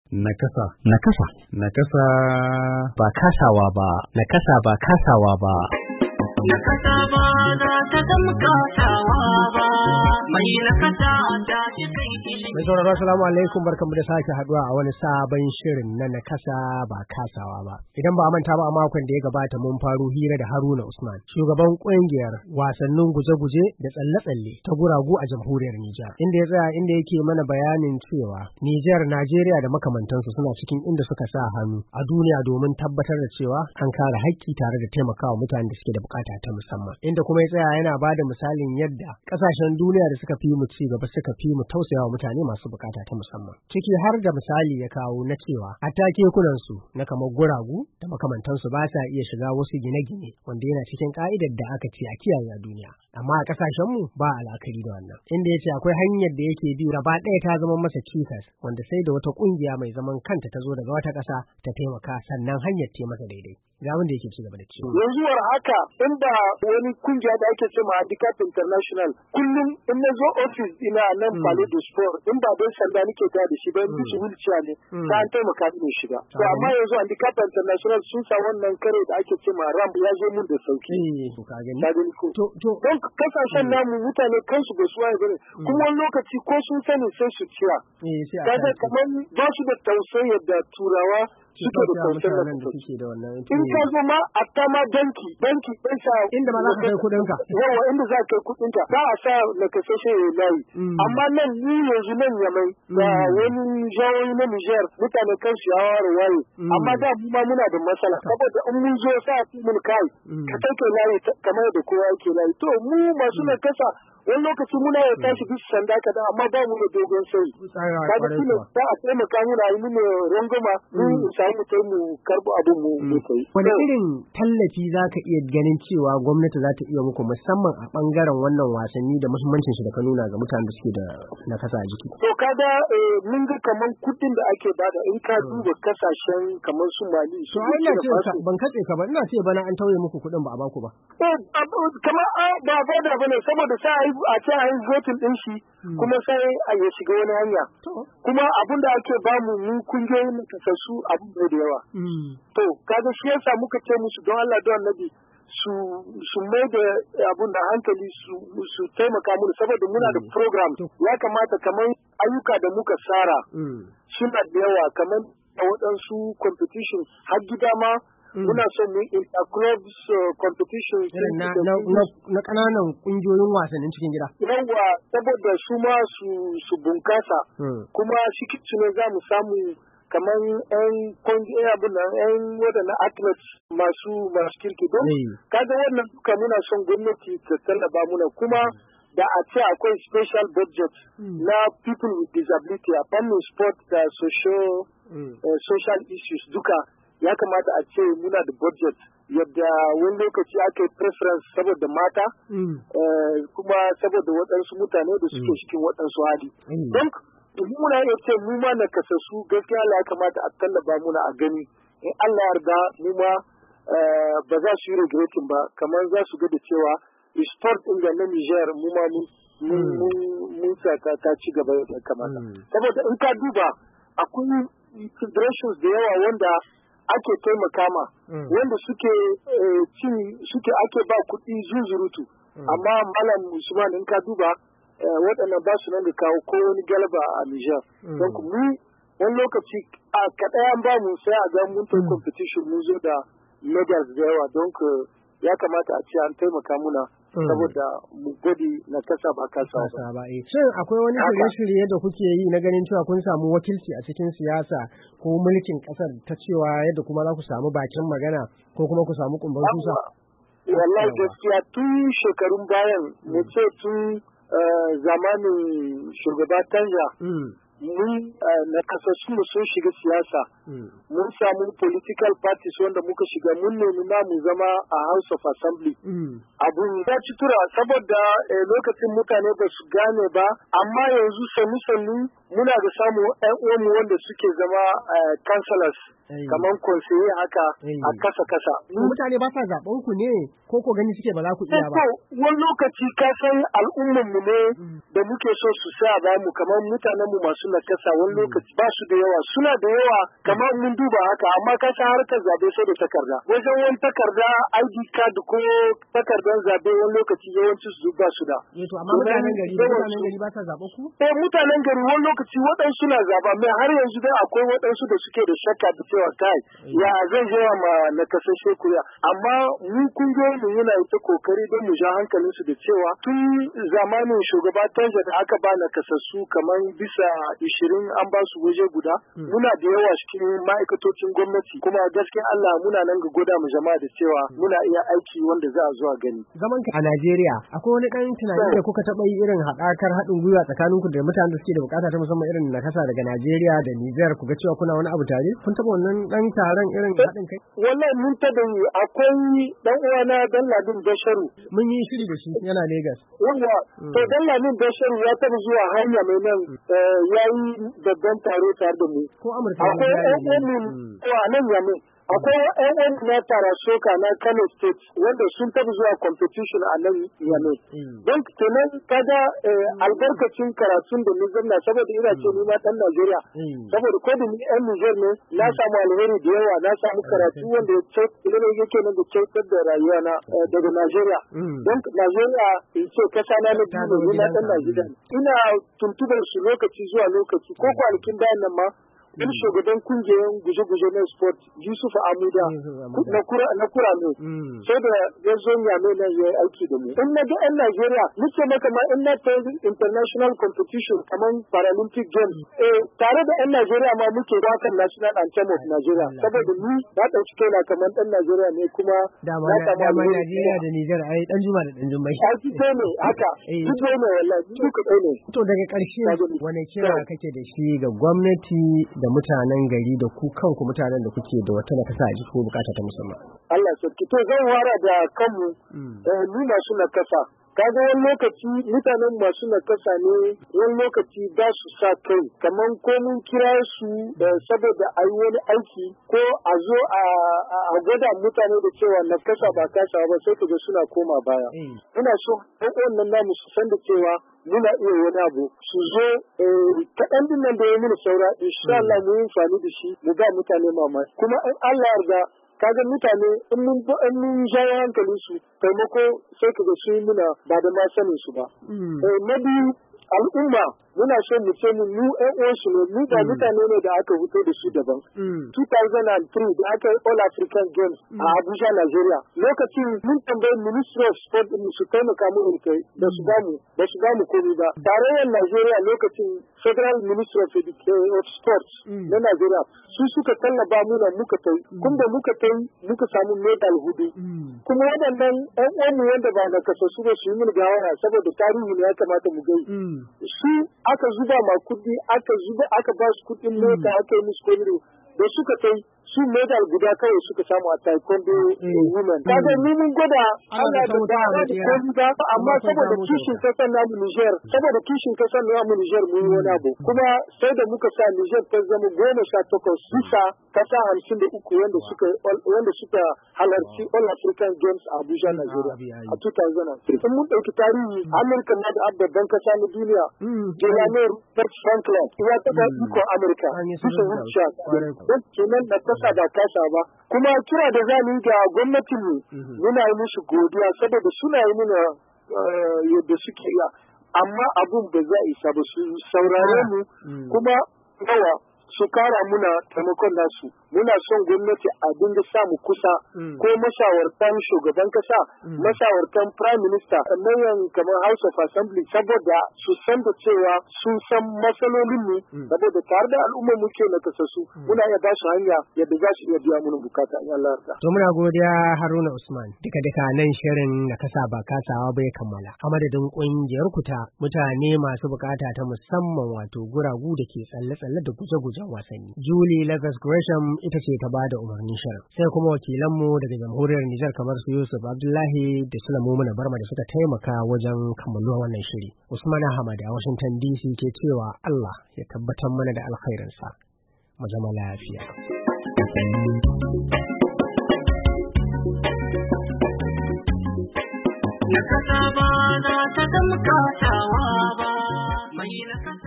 Nakasa. Nakasa. Nakasa. Ba kasawa ba. Nakasa ba kasawa ba. Nakasa ba za ta zama kasawa ba. Mai nakasa ta ci kai ilimi. Mai sauraro assalamu alaikum, barkanmu da sake haduwa a wani sabon shirin na nakasa ba kasawa ba. Idan ba a manta ba, a makon da ya gabata mun faro hira da Haruna Usman, shugaban kungiyar wasannin guje-guje da tsalle-tsalle ta guragu a jamhuriyar Nijar. Inda ya tsaya inda yake mana bayanin cewa Nijar, Najeriya da makamantansu suna cikin inda suka sa hannu a duniya domin tabbatar da cewa an kare haƙƙi tare da taimakawa mutanen da suke da bukata ta musamman. Inda kuma ya tsaya yana ba da misalin yadda ƙasashen duniya da suka fi mu ci gaba suka fi mu tausayawa mutane masu bukata ta musamman. Ciki har da misali ya kawo na cewa hatta kekunansu na kamar guragu da makamantansu ba sa iya shiga wasu gine-gine, wanda yana cikin ka'idar da aka ce a kiyaye a duniya. Amma a ƙasashenmu ba al'akari da wannan. Inda ya ce akwai hanyar da yake bi gaba ɗaya ta zama masa cikas, wanda sai da wata ƙungiya mai zaman kanta ta zo daga wata ƙasa ta taimaka sannan hanyar ta masa daidai. Ga wanda yake ci gaba da cewa. Yanzu war haka inda wani kungiya da ake cewa Handicap International, kullum in na zo ofis ina nan Palais de Sport, in ba dai sanda nake ta da shi ba, in bishi wheelchair ne ta an taimaka mini shiga. To amma yanzu Handicap International sun sa wannan kare da ake cewa ramp ya zo mun da sauki. Ka gani? Ka gani ko? Don kasashen namu mutane kansu ba su waye bane, kuma wani lokaci ko sun sani sai su ciya. Kaga kamar ba su da tausayi da turawa suke da tausayin da suke da wannan. In ka zo ma a ma banki ɗin sa inda ba za ka kai kuɗin ka. Yawa inda za ka kai kuɗin ka ba a sa na kasashe ya layi. Amma nan ni yanzu nan Yamai da wani jawoyi na Niger mutane kansu ya ware waye. Amma da mu ma muna da matsala saboda in mun zo sa mun kai ka kai layi kamar da kowa yake layi. To mu masu na kasa wani lokaci muna ya tashi bisa sanda kadan amma ba mu da dogon sai. Kaga kila za a taimaka muna yi mini rangoma mun samu kai mu karbo abin mu kai. Wani irin tallafi za ka iya ganin cewa gwamnati za ta iya muku musamman a bangaren wannan wasanni da muhimmancin shi da ka nuna ga mutanen da suke da nakasa a jiki? To kaga mun ga kaman kuɗin da ake bada in ka duba kasashen kamar su Mali su ina ce ban katse ka ba, ina ce bana an tauye muku kuɗin ba a baku ba. Kamar ba da bane saboda sai a ce a yi votin ɗin shi kuma sai a ya shiga wani hanya. Kuma abin da ake bamu mu kungiyoyin nakasassu abin da yawa. To kaga shi yasa muka ce musu don Allah don Annabi su mai da abun da hankali su taimaka mu saboda muna da program ya kamata kamar ayyuka da muka tsara suna da yawa kamar a waɗansu competition har gida ma muna son mu interclubs competition na kananan kungiyoyin wasannin cikin gida. Yawa saboda su ma su bunkasa kuma shi ne za mu samu kamar yan waɗannan athletes masu kirki don kaga wannan duka muna son gwamnati ta tallaba muna kuma da a ce akwai special budget na people with disability a fannin sport da social issues duka ya kamata a ce muna da budget yadda wani lokaci aka yi preference saboda mata kuma saboda waɗansu mutane da suke cikin waɗansu hali. Don muna iya ce mu ma na kasassu gaskiya ya kamata a tallaba muna a gani in Allah yarda mu ma ba za su yi regretin ba kamar za su ga da cewa sport ɗin da na Niger mu ma mun ta ci gaba da kamata. Saboda in ka duba akwai federations da yawa wanda ake taimaka ma wanda suke ake ba kuɗi zuzurutu amma malam Usman in ka duba waɗannan ba su nan da kawo ko wani galaba a Niger. Don mu wani lokaci a kaɗayan ba mu sai a ga mun ta competition mun zo da medals da yawa don ya kamata a ce an taimaka muna saboda mu gudi na kasa ba kasa ba. Shin akwai wani shirye-shirye da kuke yi na ganin cewa kun samu wakilci a cikin siyasa ko mulkin kasar ta cewa yadda kuma za ku samu bakin magana ko kuma ku samu kumban susa? Wallahi gaskiya tun shekarun bayan mu ce tun zamanin shugaba Tanja mun na kasassu mu sun shiga siyasa mun samu political parties wanda muka shiga mun nemi mu zama a House of Assembly abun ya ci tura saboda lokacin mutane ba su gane ba amma yanzu sannu muna da samu ƴan uwanmu wanda suke zama councillors kamar conseiller haka a kasa. Mutane ba sa zaɓen ku ne ko gani suke ba za ku iya ba? Wani lokaci ka san al'ummanmu ne da muke so su sa ba mu kamar mutanenmu masu nakasa wani lokaci ba su da yawa suna da yawa kamar mun duba haka amma ka san harkar zabe sai da takarda. Wajen wani takarda ID card ko takardar zabe wani lokaci yawanci su ba su da. Amma mutanen gari ba sa zaɓa ku? Mutanen gari wani lokaci waɗansu na zaɓa mai har yanzu dai akwai waɗansu da suke da shakka da cewa kai ya zai yawa ma nakasashe kuriya amma mu kungiyoyin mu yana ita kokari don mu ja hankalin su da cewa tun zamanin shugaba Tanja da aka ba nakasassu kamar bisa 20 an ba su waje guda muna da yawa cikin ma'aikatocin gwamnati kuma gaskiya Allah muna nan ga goda mu jama'a da cewa muna iya aiki wanda za a zuwa gani. Zaman ka a Najeriya akwai wani ɗan tunani da kuka taɓa yi irin haɗakar haɗin gwiwa tsakaninku da mutanen da suke da bukata ta musamman irin nakasa daga Najeriya da Nijar ku ga cewa kuna wani abu tare? Kun taɓa wannan ɗan taron irin haɗin kai? Wallahi mun taɓa yi akwai ɗan uwana Dalladin Basharu. Mun yi shiri da shi yana Lagos. Wanda to Dalladin Basharu ya taɓa zuwa hanya mai nan ya yi babban taro tare da mu. Ko Amurka akwai ɗan a nan Yamin. Akwai ƴan na tara soka na Kano State wanda sun taɓa zuwa competition a nan Yame. Don kenan kaga albarkacin karatun da nizam na saboda ina ce ni ma ɗan Najeriya. Saboda ko da ni ɗan Niger ne na samu alheri da yawa na samu karatu wanda yake nan da kyautar da rayuwa na daga Najeriya. Don Najeriya in ce kasa na biyu ne na ɗan Najeriya. Ina tuntubar su lokaci zuwa lokaci ko kwanakin bayan nan ma wani shugaban kungiyar guje-guje na sport Yusuf Amuda na kura ne sai da ya zo Nyame nan ya yi aiki da mu. In na ga 'yan Najeriya nake maka ma in na ta international competition kamar Paralympic Games tare da 'yan Najeriya ma muke wakan national anthem of Nigeria saboda ni na ɗauki kaina kamar ɗan Najeriya ne kuma dama Najeriya da Nijar ai ɗan juma da ɗan jummai. Aiki ɗaya ne haka duk ɗaya ne wallahi duka ɗaya ne. To daga ƙarshe wani kira kake da shi ga gwamnati da mutanen gari da ku kanku mutanen da kuke da wata nakasa a jiki ko bukata ta musamman? Allah sarki to zan wara da kanmu mu masu nakasa. Kaga wani lokaci mutanen masu nakasa ne wani lokaci ba su sa kai kamar ko mun kira su saboda a yi wani aiki ko a zo a gwada mutane da cewa nakasa ba kasa ba sai kaga suna koma baya. Ina so ɗan nan namu su san da cewa muna iya wani abu su zo kaɗan din nan da ya mini saura insha Allah mu yi amfani da shi mu ba mutane mamaki kuma in Allah yarda kaga mutane in mun jawo hankalin su taimako sai kaga su yi muna ba da ma sanin su ba. Na biyu al'umma muna so mu ce mu ƴan uwansu ne mu ba mutane ne da aka fito da su daban. 2003 da aka yi All African Games a Abuja, Nigeria. Lokacin mun tambayi Ministry of Sport su taimaka mu kai da su bamu komai ba. Tarayyar Nigeria lokacin Federal Ministry of Sports na Nigeria su suka tallaba mu nan muka tai. Kuma muka tai muka samu medal hudu. Kuma waɗannan ƴan uwanmu wanda ba na kasassu ba su yi mun gawara saboda tarihi ne ya kamata mu gai. Su aka zuba ma kuɗi aka ba su kuɗin mota aka yi musu komai da suka kai su medal guda kawai suka samu a taekwondo women. Kaga ni mun gwada Allah da komai ba amma saboda kishin kasar namu Niger mun yi wani abu kuma sai da muka sa Niger ta zama 18 bisa kasa 53 wanda suka halarci All African Games a Abuja, Nigeria a 2003. In mun ɗauki tarihi Amurka na da babban kasa na duniya Delano Roosevelt Franklin ya taɓa ikon Amurka bisa wuce don kenan da kasa da kasa ba kuma kira da zamu yi ga gwamnatin mu muna yi musu godiya saboda suna yi mana yadda suke yi amma abun ba za isa ba su saurare mu kuma yawa su kara muna taimakon nasu muna son gwamnati a dinga samu kusa ko mashawartan shugaban kasa mashawartan prime minister manyan kamar House of Assembly saboda su san da cewa sun san matsalolin mu saboda tare da al'umma muke na kasassu muna iya ba su hanya yadda za su iya biya mana bukata in Allah yarda. To muna godiya Haruna Usman duka nan shirin na kasa ba kasawa bai kammala a madadin kungiyar ku ta mutane masu bukata ta musamman wato guragu da ke tsalle-tsalle da guje-guje gidajen wasanni. Julie Lagos Gresham ita ce ta ba da umarnin shirin. Sai kuma wakilanmu daga jamhuriyar Nijar kamar su Yusuf Abdullahi da Sulaimu Muna Barma da suka taimaka wajen kammaluwa wannan shiri. Usman Ahmad a Washington DC ke cewa Allah ya tabbatar mana da alkhairinsa. Mu zama lafiya. Na kasa ba za ta zama kasawa ba, mai na